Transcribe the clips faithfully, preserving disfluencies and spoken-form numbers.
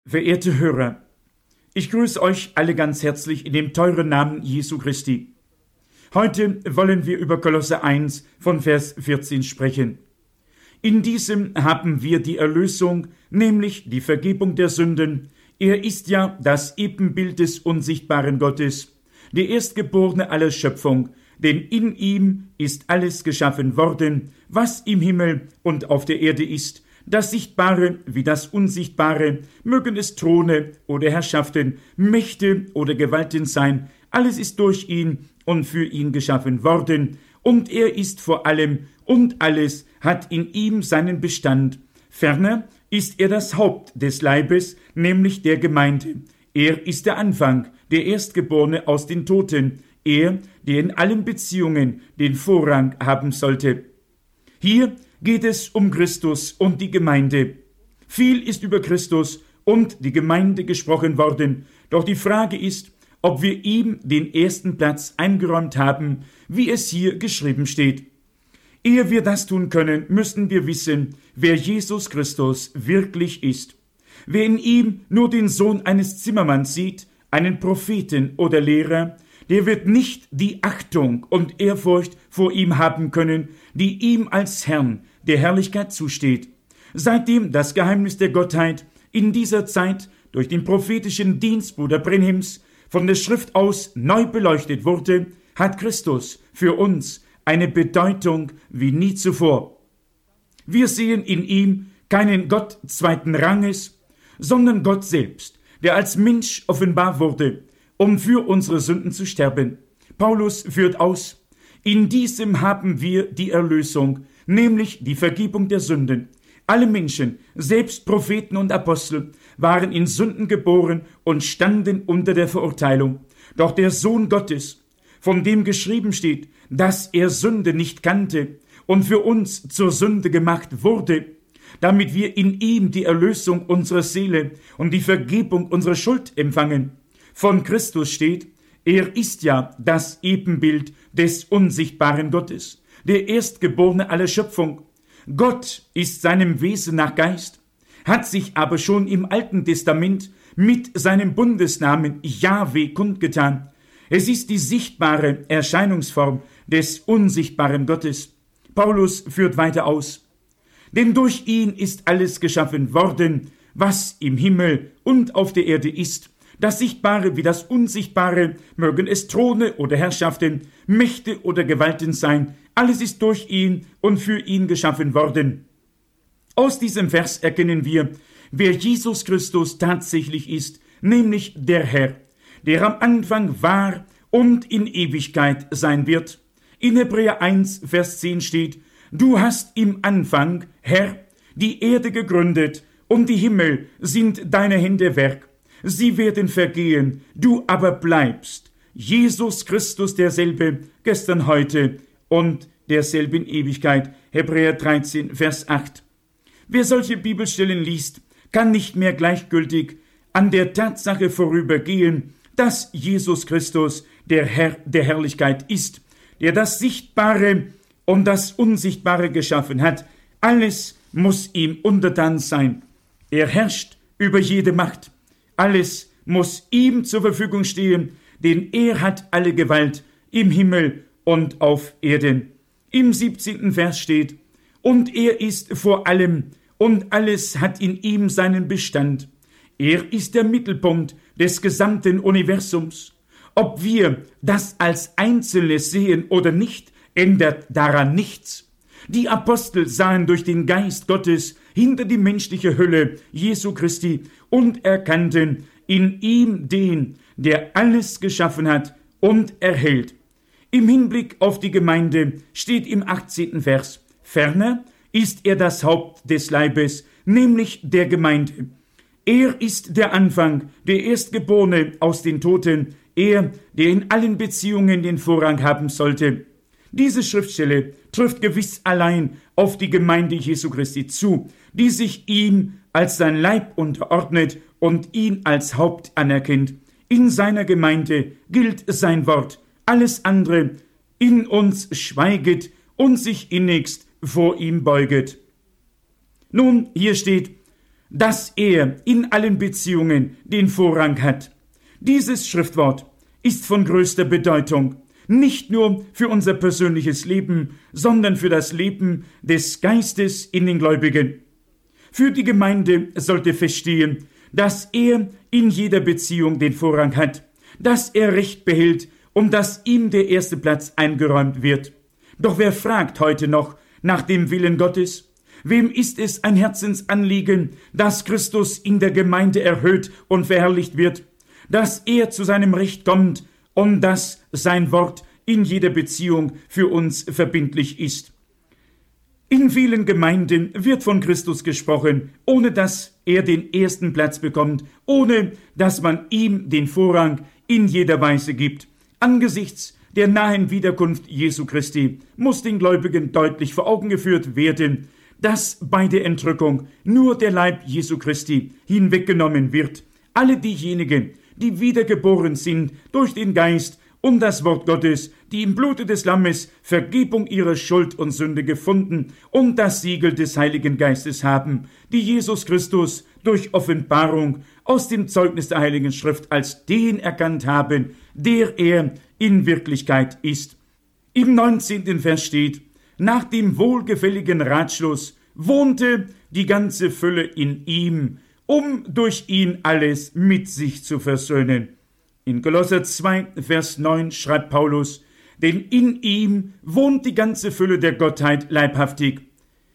Verehrte Hörer, ich grüße euch alle ganz herzlich in dem teuren Namen Jesu Christi. Heute wollen wir über Kolosser eins von Vers vierzehn sprechen. In diesem haben wir die Erlösung, nämlich die Vergebung der Sünden. Er ist ja das Ebenbild des unsichtbaren Gottes, der Erstgeborene aller Schöpfung, denn in ihm ist alles geschaffen worden, was im Himmel und auf der Erde ist, das Sichtbare wie das Unsichtbare, mögen es Throne oder Herrschaften, Mächte oder Gewalten sein, alles ist durch ihn und für ihn geschaffen worden, und er ist vor allem, und alles hat in ihm seinen Bestand. Ferner ist er das Haupt des Leibes, nämlich der Gemeinde. Er ist der Anfang, der Erstgeborene aus den Toten, er, der in allen Beziehungen den Vorrang haben sollte. Hier geht es um Christus und die Gemeinde. Viel ist über Christus und die Gemeinde gesprochen worden, doch die Frage ist, ob wir ihm den ersten Platz eingeräumt haben, wie es hier geschrieben steht. Ehe wir das tun können, müssen wir wissen, wer Jesus Christus wirklich ist. Wer in ihm nur den Sohn eines Zimmermanns sieht, einen Propheten oder Lehrer, der wird nicht die Achtung und Ehrfurcht vor ihm haben können, die ihm als Herrn der Herrlichkeit zusteht. Seitdem das Geheimnis der Gottheit in dieser Zeit durch den prophetischen Dienst Bruder Brenhims von der Schrift aus neu beleuchtet wurde, hat Christus für uns eine Bedeutung wie nie zuvor. Wir sehen in ihm keinen Gott zweiten Ranges, sondern Gott selbst, der als Mensch offenbar wurde, um für unsere Sünden zu sterben. Paulus führt aus: In diesem haben wir die Erlösung, nämlich die Vergebung der Sünden. Alle Menschen, selbst Propheten und Apostel, waren in Sünden geboren und standen unter der Verurteilung. Doch der Sohn Gottes, von dem geschrieben steht, dass er Sünde nicht kannte und für uns zur Sünde gemacht wurde, damit wir in ihm die Erlösung unserer Seele und die Vergebung unserer Schuld empfangen. Von Christus steht, er ist ja das Ebenbild des unsichtbaren Gottes, der Erstgeborene aller Schöpfung. Gott ist seinem Wesen nach Geist, hat sich aber schon im Alten Testament mit seinem Bundesnamen Jahwe kundgetan. Es ist die sichtbare Erscheinungsform des unsichtbaren Gottes. Paulus führt weiter aus: Denn durch ihn ist alles geschaffen worden, was im Himmel und auf der Erde ist, das Sichtbare wie das Unsichtbare, mögen es Throne oder Herrschaften, Mächte oder Gewalten sein, alles ist durch ihn und für ihn geschaffen worden. Aus diesem Vers erkennen wir, wer Jesus Christus tatsächlich ist, nämlich der Herr, der am Anfang war und in Ewigkeit sein wird. In Hebräer eins, Vers zehn steht: Du hast im Anfang, Herr, die Erde gegründet, und die Himmel sind deine Hände Werk. Sie werden vergehen, du aber bleibst. Jesus Christus derselbe, gestern, heute und derselbe in Ewigkeit. Hebräer dreizehn, Vers acht. Wer solche Bibelstellen liest, kann nicht mehr gleichgültig an der Tatsache vorübergehen, dass Jesus Christus der Herr der Herrlichkeit ist, der das Sichtbare und das Unsichtbare geschaffen hat. Alles muss ihm untertan sein. Er herrscht über jede Macht. Alles muss ihm zur Verfügung stehen, denn er hat alle Gewalt im Himmel und auf Erden. Im siebzehnten Vers steht: Und er ist vor allem, und alles hat in ihm seinen Bestand. Er ist der Mittelpunkt des gesamten Universums. Ob wir das als Einzelnes sehen oder nicht, ändert daran nichts. Die Apostel sahen durch den Geist Gottes hinter die menschliche Hülle Jesu Christi und erkannten in ihm den, der alles geschaffen hat und erhält. Im Hinblick auf die Gemeinde steht im achtzehnten Vers: Ferner ist er das Haupt des Leibes, nämlich der Gemeinde. Er ist der Anfang, der Erstgeborene aus den Toten, er, der in allen Beziehungen den Vorrang haben sollte. Diese Schriftstelle trifft gewiss allein auf die Gemeinde Jesu Christi zu, die sich ihm als sein Leib unterordnet und ihn als Haupt anerkennt. In seiner Gemeinde gilt sein Wort. Alles andere in uns schweiget und sich innigst vor ihm beuget. Nun, hier steht: dass er in allen Beziehungen den Vorrang hat. Dieses Schriftwort ist von größter Bedeutung, nicht nur für unser persönliches Leben, sondern für das Leben des Geistes in den Gläubigen. Für die Gemeinde sollte feststehen, dass er in jeder Beziehung den Vorrang hat, dass er Recht behält und dass ihm der erste Platz eingeräumt wird. Doch wer fragt heute noch nach dem Willen Gottes? Wem ist es ein Herzensanliegen, dass Christus in der Gemeinde erhöht und verherrlicht wird, dass er zu seinem Recht kommt und dass sein Wort in jeder Beziehung für uns verbindlich ist? In vielen Gemeinden wird von Christus gesprochen, ohne dass er den ersten Platz bekommt, ohne dass man ihm den Vorrang in jeder Weise gibt. Angesichts der nahen Wiederkunft Jesu Christi muss den Gläubigen deutlich vor Augen geführt werden, dass bei der Entrückung nur der Leib Jesu Christi hinweggenommen wird. Alle diejenigen, die wiedergeboren sind durch den Geist und das Wort Gottes, die im Blute des Lammes Vergebung ihrer Schuld und Sünde gefunden und das Siegel des Heiligen Geistes haben, die Jesus Christus durch Offenbarung aus dem Zeugnis der Heiligen Schrift als den erkannt haben, der er in Wirklichkeit ist. Im neunzehnten Vers steht: Nach dem wohlgefälligen Ratschluss wohnte die ganze Fülle in ihm, um durch ihn alles mit sich zu versöhnen. In Kolosser zwei, Vers neun schreibt Paulus: Denn in ihm wohnt die ganze Fülle der Gottheit leibhaftig.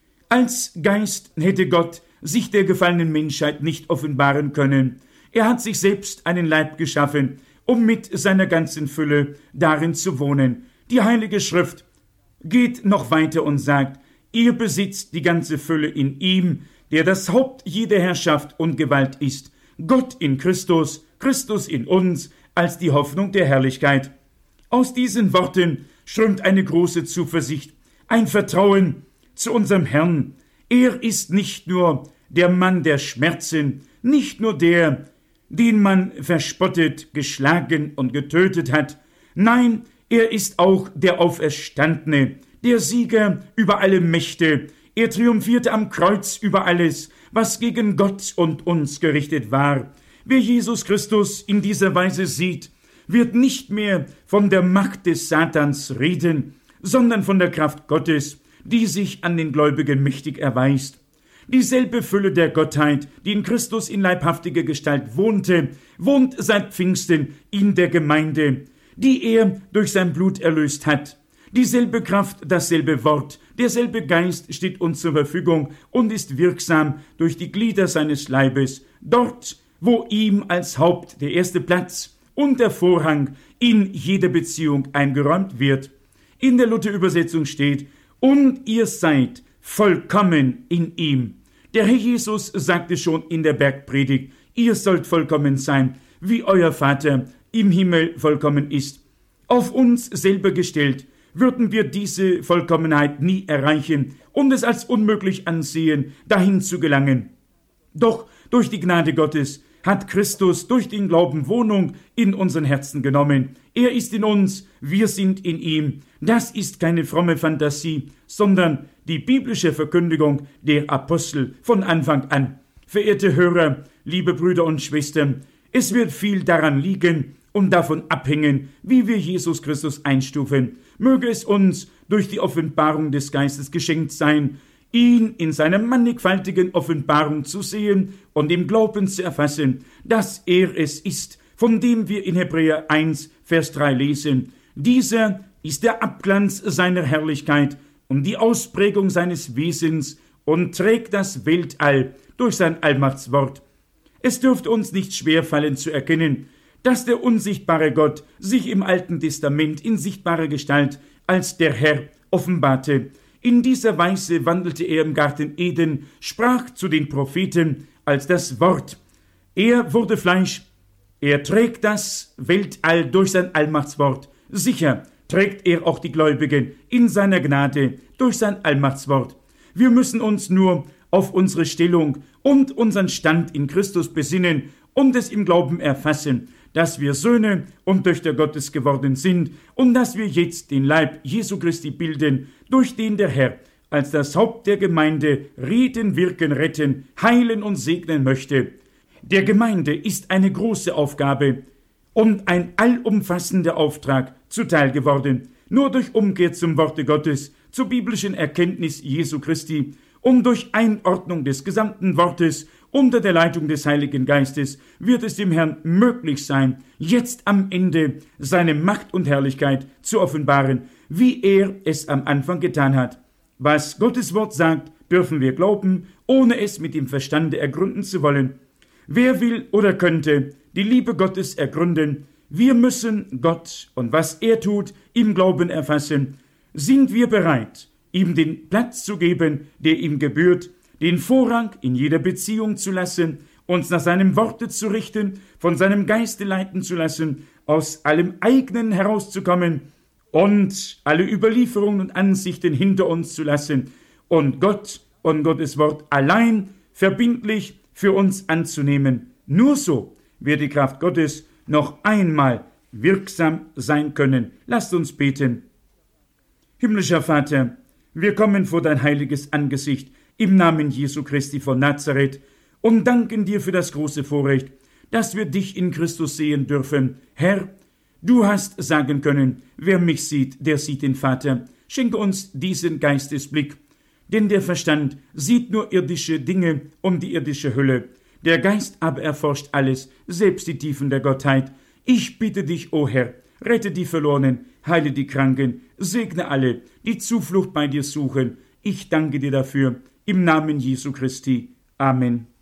Als Geist hätte Gott sich der gefallenen Menschheit nicht offenbaren können. Er hat sich selbst einen Leib geschaffen, um mit seiner ganzen Fülle darin zu wohnen. Die Heilige Schrift geht noch weiter und sagt: Ihr besitzt die ganze Fülle in ihm, der das Haupt jeder Herrschaft und Gewalt ist. Gott in Christus, Christus in uns, als die Hoffnung der Herrlichkeit. Aus diesen Worten strömt eine große Zuversicht, ein Vertrauen zu unserem Herrn. Er ist nicht nur der Mann der Schmerzen, nicht nur der, den man verspottet, geschlagen und getötet hat. Nein, er ist auch der Auferstandene, der Sieger über alle Mächte. Er triumphierte am Kreuz über alles, was gegen Gott und uns gerichtet war. Wer Jesus Christus in dieser Weise sieht, wird nicht mehr von der Macht des Satans reden, sondern von der Kraft Gottes, die sich an den Gläubigen mächtig erweist. Dieselbe Fülle der Gottheit, die in Christus in leibhaftiger Gestalt wohnte, wohnt seit Pfingsten in der Gemeinde, die er durch sein Blut erlöst hat. Dieselbe Kraft, dasselbe Wort, derselbe Geist steht uns zur Verfügung und ist wirksam durch die Glieder seines Leibes, dort, wo ihm als Haupt der erste Platz und der Vorrang in jeder Beziehung eingeräumt wird. In der Luther-Übersetzung steht: Und ihr seid vollkommen in ihm. Der Herr Jesus sagte schon in der Bergpredigt: Ihr sollt vollkommen sein, wie euer Vater im Himmel vollkommen ist. Auf uns selber gestellt, würden wir diese Vollkommenheit nie erreichen und es als unmöglich ansehen, dahin zu gelangen. Doch durch die Gnade Gottes hat Christus durch den Glauben Wohnung in unseren Herzen genommen. Er ist in uns, wir sind in ihm. Das ist keine fromme Fantasie, sondern die biblische Verkündigung der Apostel von Anfang an. Verehrte Hörer, liebe Brüder und Schwestern, es wird viel daran liegen und davon abhängen, wie wir Jesus Christus einstufen. Möge es uns durch die Offenbarung des Geistes geschenkt sein, ihn in seiner mannigfaltigen Offenbarung zu sehen und im Glauben zu erfassen, dass er es ist, von dem wir in Hebräer eins, Vers drei lesen. Dieser ist der Abglanz seiner Herrlichkeit und die Ausprägung seines Wesens und trägt das Weltall durch sein Allmachtswort. Es dürfte uns nicht schwerfallen zu erkennen, dass der unsichtbare Gott sich im Alten Testament in sichtbarer Gestalt als der Herr offenbarte. In dieser Weise wandelte er im Garten Eden, sprach zu den Propheten als das Wort. Er wurde Fleisch, er trägt das Weltall durch sein Allmachtswort. Sicher trägt er auch die Gläubigen in seiner Gnade durch sein Allmachtswort. Wir müssen uns nur auf unsere Stellung und unseren Stand in Christus besinnen und es im Glauben erfassen, dass wir Söhne und Töchter Gottes geworden sind und dass wir jetzt den Leib Jesu Christi bilden, durch den der Herr als das Haupt der Gemeinde reden, wirken, retten, heilen und segnen möchte. Der Gemeinde ist eine große Aufgabe und ein allumfassender Auftrag zuteil geworden. Nur durch Umkehr zum Worte Gottes, zur biblischen Erkenntnis Jesu Christi und durch Einordnung des gesamten Wortes unter der Leitung des Heiligen Geistes wird es dem Herrn möglich sein, jetzt am Ende seine Macht und Herrlichkeit zu offenbaren, wie er es am Anfang getan hat. Was Gottes Wort sagt, dürfen wir glauben, ohne es mit dem Verstande ergründen zu wollen. Wer will oder könnte die Liebe Gottes ergründen? Wir müssen Gott und was er tut im Glauben erfassen. Sind wir bereit, ihm den Platz zu geben, der ihm gebührt, den Vorrang in jeder Beziehung zu lassen, uns nach seinem Worte zu richten, von seinem Geiste leiten zu lassen, aus allem eigenen herauszukommen und alle Überlieferungen und Ansichten hinter uns zu lassen und Gott und Gottes Wort allein verbindlich für uns anzunehmen. Nur so wird die Kraft Gottes noch einmal wirksam sein können. Lasst uns beten. Himmlischer Vater, wir kommen vor dein heiliges Angesicht im Namen Jesu Christi von Nazareth und danken dir für das große Vorrecht, dass wir dich in Christus sehen dürfen. Herr, du hast sagen können, wer mich sieht, der sieht den Vater. Schenke uns diesen Geistesblick, denn der Verstand sieht nur irdische Dinge und die irdische Hülle. Der Geist aber erforscht alles, selbst die Tiefen der Gottheit. Ich bitte dich, o Herr, rette die Verlorenen, heile die Kranken, segne alle, die Zuflucht bei dir suchen. Ich danke dir dafür, im Namen Jesu Christi. Amen.